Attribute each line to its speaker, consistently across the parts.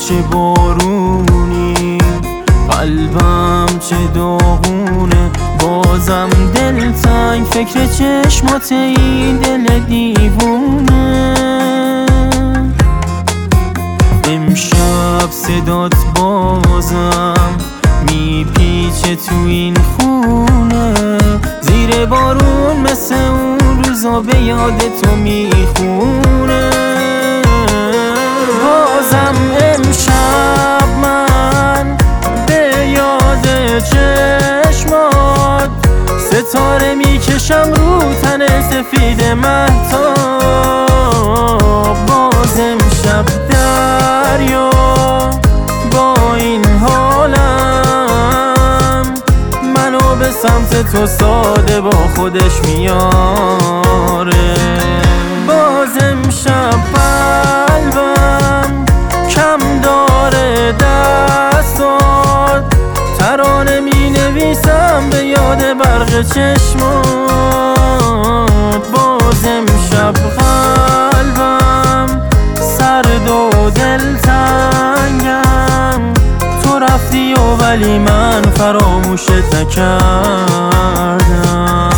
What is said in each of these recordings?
Speaker 1: چه بارونی، قلبم چه داغونه، بازم دلتنگ فکر چشمات این دل دیوونه. امشب صدات بازم میپیچه تو این خونه، زیر بارون مثل اون روزا به یاد تو میخونه. بازم امشب من به یاد چشمات ستاره میکشم رو تن سفید مهتاب. باز امشب دریا با این حالم منو به سمت تو ساده با خودش میاره. باز امشب قلبم کم داره دستات، ترانه می نویسم به یاد برق چشمات. باز امشب قلبم سرد و دلتنگم، تو رفتی و ولی من فراموشت نکردم.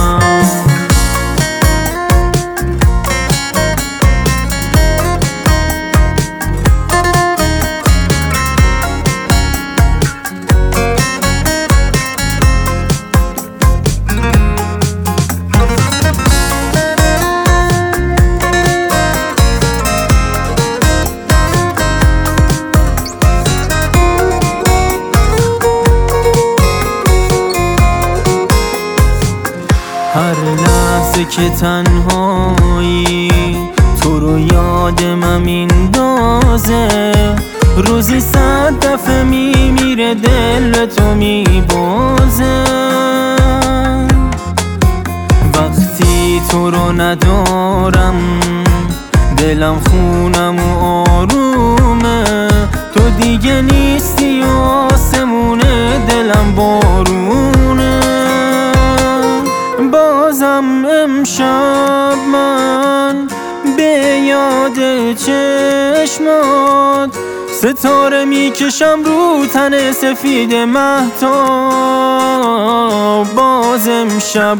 Speaker 1: هر لحظه که تنهایی تو رو یادم میندازه، روزی 100 دفعه میمیره دل تو میبازه. وقتی تو رو ندارم دلم خونم و آرومه، تو دیگه نیستی و آسمونه دلم بارونه. بازم امشب من به یاد چشمات ستاره میکشم رو تن سفید مهتاب. باز امشب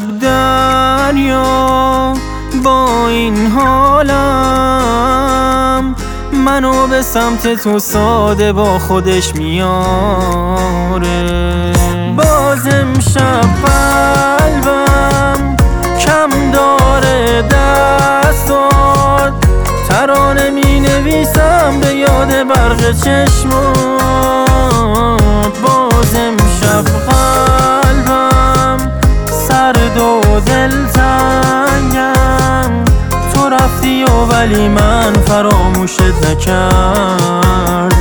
Speaker 1: دریا با این حالم منو به سمت تو ساده با خودش میاره. باز امشب قلبم کم داره دستات، ترانه می نویسم به یاد برق چشمات. باز امشب قلبم سرد و دلتنگم، تو رفتی و ولی من فراموشت نکردم.